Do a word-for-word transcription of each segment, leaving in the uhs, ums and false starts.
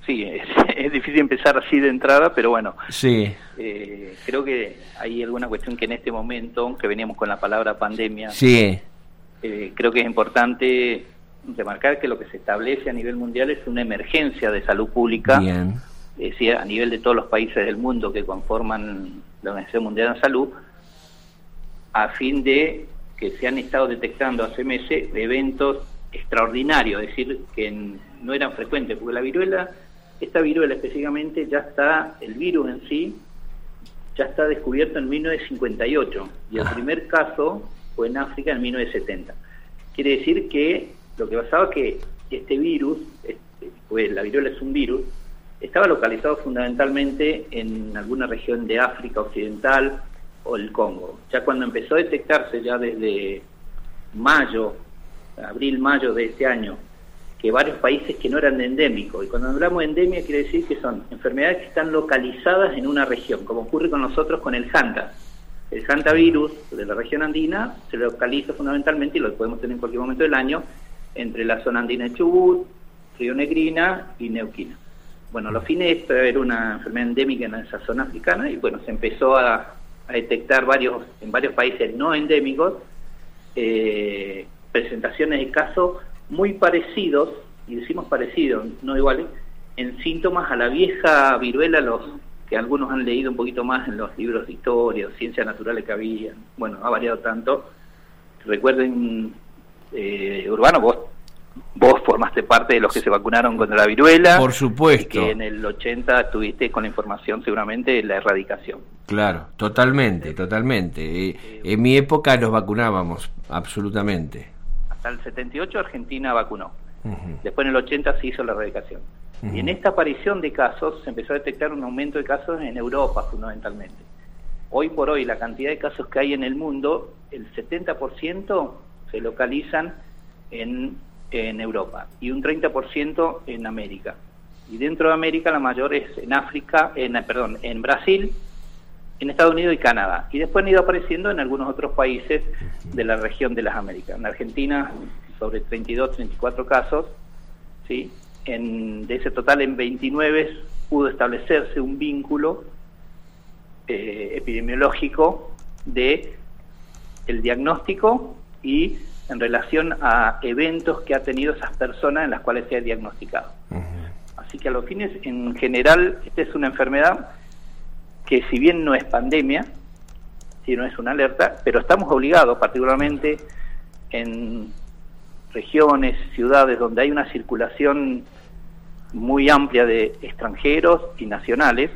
sí, es, es difícil empezar así de entrada, pero bueno, sí. eh, creo que hay alguna cuestión que en este momento, que veníamos con la palabra pandemia, Sí. eh, creo que es importante remarcar que lo que se establece a nivel mundial es una emergencia de salud pública, Bien. es decir, a nivel de todos los países del mundo que conforman la Organización Mundial de la Salud, a fin de que se han estado detectando hace meses eventos extraordinarios, es decir, que en, no eran frecuentes, porque la viruela, esta viruela específicamente, ya está, el virus en sí, ya está descubierto en mil novecientos cincuenta y ocho, y el primer caso fue en África en mil novecientos setenta. Quiere decir que lo que pasaba es que este virus, este, pues la viruela es un virus, estaba localizado fundamentalmente en alguna región de África Occidental o el Congo. Ya cuando empezó a detectarse ya desde mayo, abril, mayo de este año, que varios países que no eran endémicos, y cuando hablamos de endemia quiere decir que son enfermedades que están localizadas en una región, como ocurre con nosotros con el Hanta. El hantavirus de la región andina se localiza fundamentalmente, y lo podemos tener en cualquier momento del año, entre la zona andina de Chubut, Río Negrina y Neuquina. Bueno, los fines de era una enfermedad endémica en esa zona africana, y bueno, se empezó a, a detectar varios en varios países no endémicos eh, presentaciones de casos muy parecidos, y decimos parecidos, no iguales, en síntomas a la vieja viruela, los que algunos han leído un poquito más en los libros de historia, ciencias naturales que había. Bueno, ha variado tanto. Recuerden, eh, Urbano, vos vos formaste parte de los que se vacunaron contra la viruela. Por supuesto. Y que en el ochenta estuviste con la información seguramente de la erradicación. Claro, totalmente, totalmente. Eh, en mi época nos vacunábamos, absolutamente. Hasta el setenta y ocho Argentina vacunó. Uh-huh. Después en el ochenta se hizo la erradicación. Uh-huh. Y en esta aparición de casos se empezó a detectar un aumento de casos en Europa fundamentalmente. Hoy por hoy la cantidad de casos que hay en el mundo, el setenta por ciento se localizan en, en Europa y un treinta por ciento en América. Y dentro de América la mayor es en África, en, perdón, en Brasil, en Estados Unidos y Canadá. Y después han ido apareciendo en algunos otros países de la región de las Américas. En Argentina sobre treinta y dos, treinta y cuatro casos, ¿sí? En, de ese total en veintinueve pudo establecerse un vínculo eh, epidemiológico de el diagnóstico y en relación a eventos que ha tenido esas personas en las cuales se ha diagnosticado. Uh-huh. Así que a los fines, en general, esta es una enfermedad que si bien no es pandemia, si no es una alerta, pero estamos obligados, particularmente en regiones, ciudades donde hay una circulación muy amplia de extranjeros y nacionales,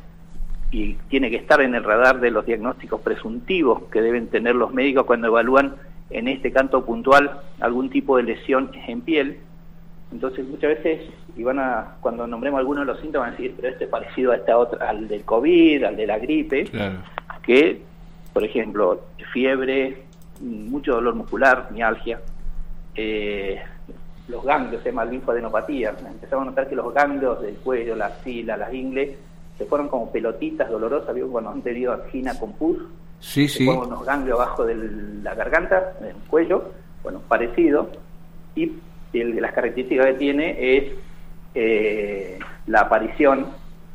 y tiene que estar en el radar de los diagnósticos presuntivos que deben tener los médicos cuando evalúan en este canto puntual algún tipo de lesión en piel. Entonces muchas veces, y van a, cuando nombremos algunos de los síntomas, van a decir, pero este es parecido a esta otra, al del COVID, al de la gripe, claro. Que, por ejemplo, fiebre, mucho dolor muscular, mialgia, eh, los ganglios, se llama linfadenopatía. Empezamos a notar que los ganglios del cuello, la axila, las ingles, se fueron como pelotitas dolorosas, ¿vio? Cuando han tenido angina con pus, sí, se sí. ponen unos ganglios abajo de la garganta, del cuello, bueno, parecido, y el, las características que tiene es eh, la aparición,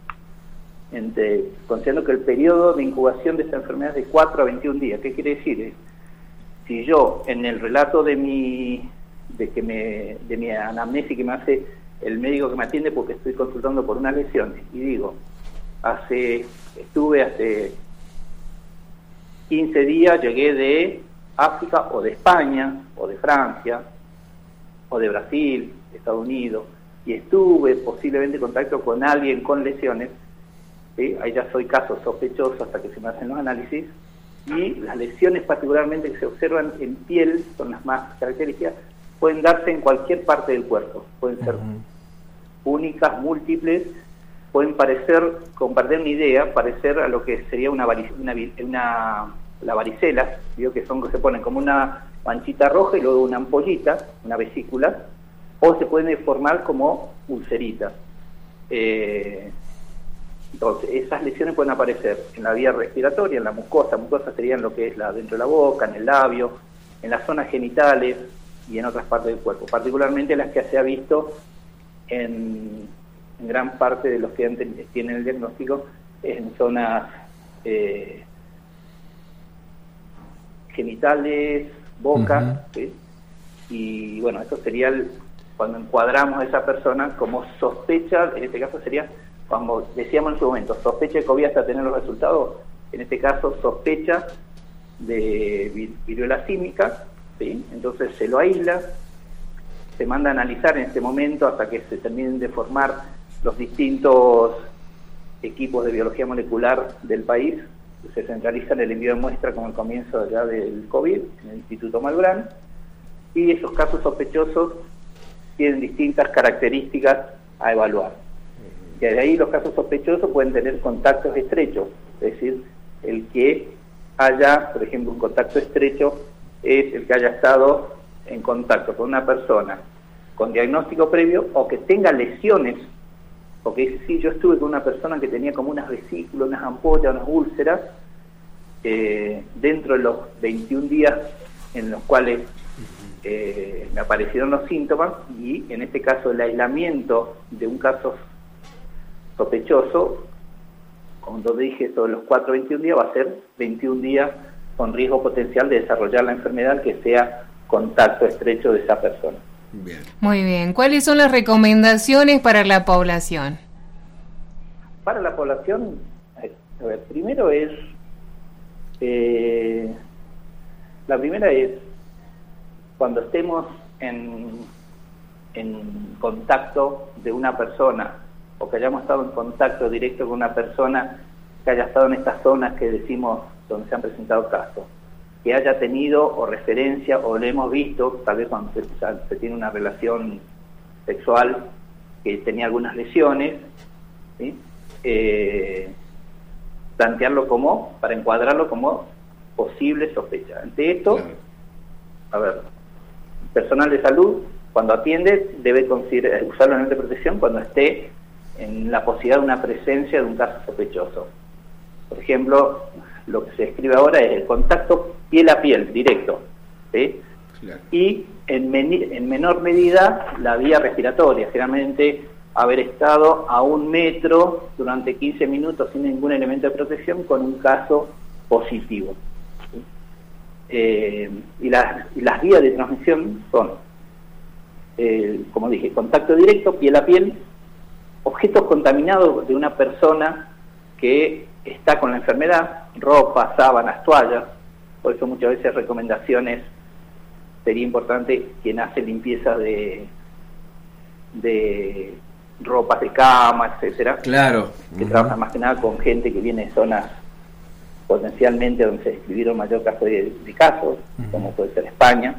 entre, considerando que el periodo de incubación de esta enfermedad es de cuatro a veintiún días. ¿Qué quiere decir? Es, si yo, en el relato de mi de que me de mi anamnesis que me hace el médico que me atiende porque estoy consultando por unas lesiones, y digo, hace estuve hace quince días, llegué de África o de España o de Francia o de Brasil, Estados Unidos, y estuve posiblemente en contacto con alguien con lesiones, ¿sí? Ahí ya soy caso sospechoso hasta que se me hacen los análisis, y las lesiones particularmente que se observan en piel, son las más características, pueden darse en cualquier parte del cuerpo, pueden ser uh-huh. únicas, múltiples, pueden parecer, compartir una idea, parecer a lo que sería una, varic una, una la varicela, digo que son que se ponen como una manchita roja y luego una ampollita, una vesícula, o se pueden formar como ulceritas. Eh, entonces, esas lesiones pueden aparecer en la vía respiratoria, en la mucosa, mucosa serían lo que es la dentro de la boca, en el labio, en las zonas genitales y en otras partes del cuerpo, particularmente las que se ha visto en en gran parte de los que tienen el diagnóstico es en zonas eh, genitales, boca, uh-huh. ¿sí? Y bueno, esto sería el, cuando encuadramos a esa persona como sospecha, en este caso sería, como decíamos en su momento, sospecha de COVID hasta tener los resultados, en este caso sospecha de viruela símica, ¿sí? Entonces se lo aísla, se manda a analizar en este momento hasta que se terminen de formar los distintos equipos de biología molecular del país. Se centralizan el envío de muestra como el comienzo ya del COVID en el Instituto Malbrán, y esos casos sospechosos tienen distintas características a evaluar. Y de ahí los casos sospechosos pueden tener contactos estrechos, es decir, el que haya, por ejemplo, un contacto estrecho es el que haya estado en contacto con una persona con diagnóstico previo o que tenga lesiones, porque dice, sí, yo estuve con una persona que tenía como unas vesículas, unas ampollas, unas úlceras, eh, dentro de los veintiún días en los cuales eh, me aparecieron los síntomas, y en este caso el aislamiento de un caso sospechoso, cuando dije esto de los cuatro a veintiún días, va a ser veintiún días con riesgo potencial de desarrollar la enfermedad que sea contacto estrecho de esa persona. Bien. Muy bien. ¿Cuáles son las recomendaciones para la población? Para la población, a ver, primero es, eh, la primera es, cuando estemos en, en contacto de una persona, o que hayamos estado en contacto directo con una persona que haya estado en estas zonas que decimos donde se han presentado casos, que haya tenido o referencia o lo hemos visto, tal vez cuando se, se tiene una relación sexual que tenía algunas lesiones, ¿sí? eh, plantearlo como, para encuadrarlo como posible sospecha. Ante esto, claro. A ver, personal de salud, cuando atiende, debe considerar, usar la lente de protección cuando esté en la posibilidad de una presencia de un caso sospechoso. Por ejemplo, lo que se describe ahora es el contacto piel a piel, directo, ¿sí? Claro. Y en, men en menor medida la vía respiratoria, generalmente haber estado a un metro durante quince minutos sin ningún elemento de protección con un caso positivo, ¿sí? Eh, y, la, y las vías de transmisión son, eh, como dije, contacto directo, piel a piel, objetos contaminados de una persona que está con la enfermedad, ropa, sábanas, toallas. Por eso muchas veces recomendaciones, sería importante quien hace limpieza de de ropas de cama, etcétera. Claro. Que uh-huh. trabaja más que nada con gente que viene de zonas potencialmente donde se describieron mayor caso de, de casos, uh-huh. como puede ser España.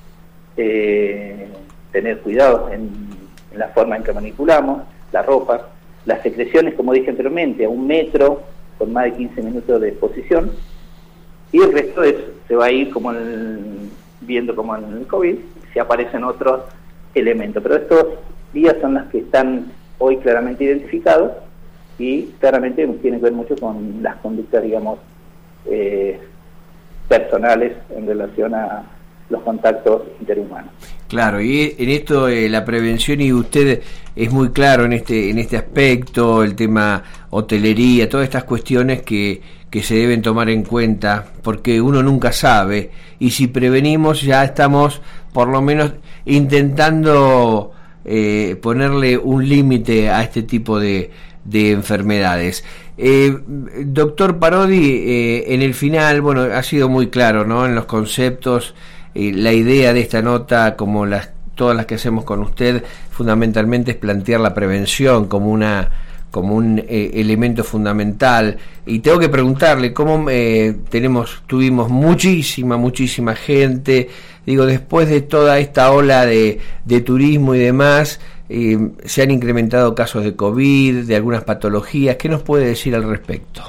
Eh, tener cuidado en, en la forma en que manipulamos la ropa, las secreciones, como dije anteriormente, a un metro, con más de quince minutos de exposición, y el resto es, se va a ir como en, viendo como en el COVID, si aparecen otros elementos. Pero estos días son las que están hoy claramente identificados y claramente tienen que ver mucho con las conductas, digamos, eh, personales en relación a los contactos interhumanos. Claro, y en esto eh, la prevención, y usted es muy claro en este en este aspecto, el tema hotelería, todas estas cuestiones que, que se deben tomar en cuenta, porque uno nunca sabe, y si prevenimos ya estamos por lo menos intentando eh, ponerle un límite a este tipo de, de enfermedades. Eh, doctor Parodi, eh, en el final, bueno, ha sido muy claro, ¿no?, en los conceptos. Eh, la idea de esta nota, como las todas las que hacemos con usted, fundamentalmente es plantear la prevención como una como un eh, elemento fundamental. Y tengo que preguntarle cómo eh, tenemos tuvimos muchísima muchísima gente, digo, después de toda esta ola de, de turismo y demás, eh, se han incrementado casos de COVID, de algunas patologías. ¿Qué nos puede decir al respecto?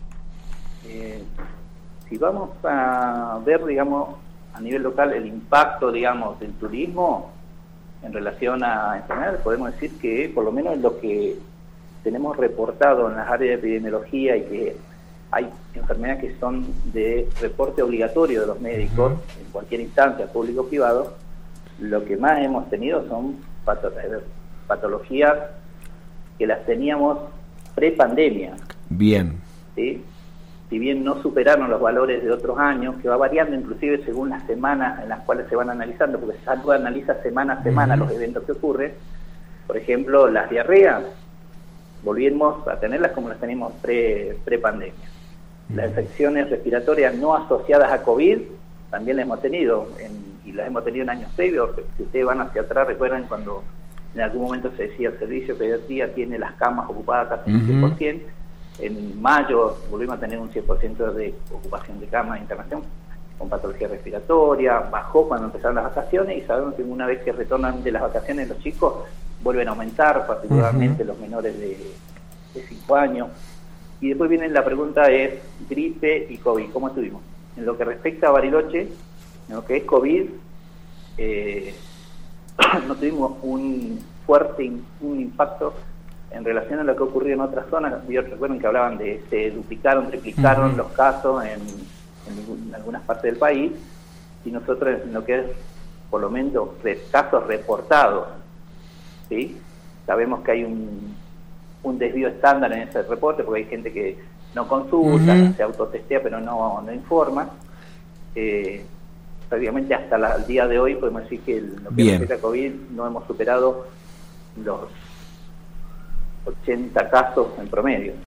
Eh, si vamos a ver, digamos, a nivel local el impacto, digamos, del turismo en relación a enfermedades, podemos decir que por lo menos en lo que tenemos reportado en las áreas de epidemiología, y que hay enfermedades que son de reporte obligatorio de los médicos, uh-huh. en cualquier instancia, público o privado, lo que más hemos tenido son patologías que las teníamos pre-pandemia. Bien. ¿Sí? Si bien no superaron los valores de otros años, que va variando inclusive según las semanas en las cuales se van analizando, porque Salud analiza semana a semana uh-huh. los eventos que ocurren. Por ejemplo, las diarreas, volvimos a tenerlas como las teníamos pre, pre-pandemia. Uh-huh. Las infecciones respiratorias no asociadas a COVID, también las hemos tenido, en, y las hemos tenido en años previos. Si ustedes van hacia atrás, recuerdan cuando en algún momento se decía el servicio de pediatría tiene las camas ocupadas casi un cien por ciento. En mayo volvimos a tener un cien por ciento de ocupación de camas de internación con patología respiratoria, bajó cuando empezaron las vacaciones y sabemos que una vez que retornan de las vacaciones los chicos vuelven a aumentar, particularmente uh-huh. los menores de cinco años. Y después viene la pregunta es gripe y COVID, ¿cómo estuvimos? En lo que respecta a Bariloche, en lo que es COVID, eh, no tuvimos un fuerte un impacto en relación a lo que ocurrió en otras zonas. Yo recuerden que hablaban de se duplicaron, triplicaron uh-huh. los casos en, en, en algunas partes del país, y nosotros en lo que es por lo menos casos reportados, ¿sí? Sabemos que hay un, un desvío estándar en ese reporte, porque hay gente que no consulta, uh-huh. se autotestea pero no, no informa. Eh, prácticamente hasta la, el día de hoy podemos decir que el, lo que respecta a COVID no hemos superado los ochenta casos en promedio.